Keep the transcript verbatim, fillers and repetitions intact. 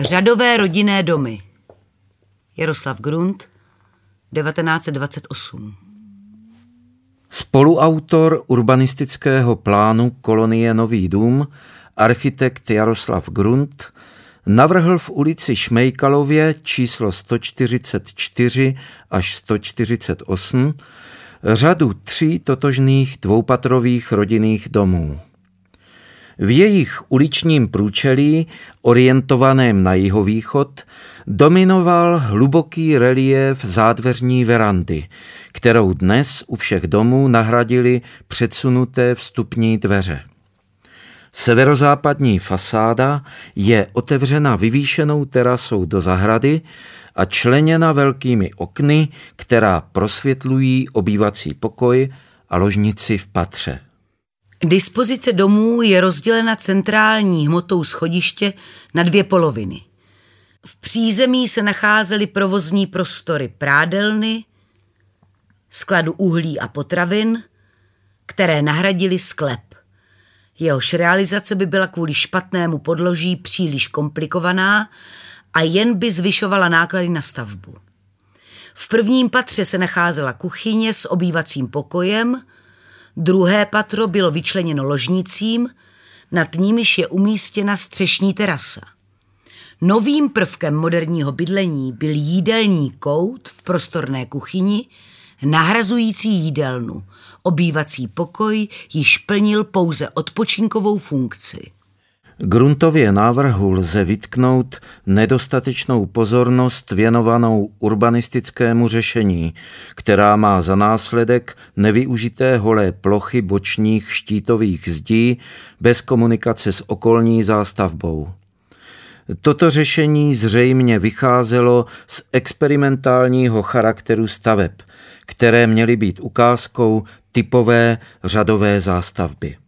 Řadové rodinné domy. Jaroslav Grunt, devatenáct set dvacet osm. Spoluautor urbanistického plánu kolonie Nový dům, architekt Jaroslav Grunt, navrhl v ulici Šmejkalově číslo sto čtyřicet čtyři až sto čtyřicet osm řadu tří totožných dvoupatrových rodinných domů. V jejich uličním průčelí, orientovaném na jihovýchod, dominoval hluboký reliéf zádveřní verandy, kterou dnes u všech domů nahradily předsunuté vstupní dveře. Severozápadní fasáda je otevřena vyvýšenou terasou do zahrady a členěna velkými okny, která prosvětlují obývací pokoj a ložnici v patře. Dispozice domů je rozdělena centrální hmotou schodiště na dvě poloviny. V přízemí se nacházely provozní prostory prádelny, skladu uhlí a potravin, které nahradily sklep. Jehož realizace by byla kvůli špatnému podloží příliš komplikovaná a jen by zvyšovala náklady na stavbu. V prvním patře se nacházela kuchyně s obývacím pokojem, druhé patro bylo vyčleněno ložnicím, nad nimiž je umístěna střešní terasa. Novým prvkem moderního bydlení byl jídelní kout v prostorné kuchyni, nahrazující jídelnu. Obývací pokoj již plnil pouze odpočinkovou funkci. Gruntově návrhu lze vytknout nedostatečnou pozornost věnovanou urbanistickému řešení, která má za následek nevyužité holé plochy bočních štítových zdí bez komunikace s okolní zástavbou. Toto řešení zřejmě vycházelo z experimentálního charakteru staveb, které měly být ukázkou typové řadové zástavby.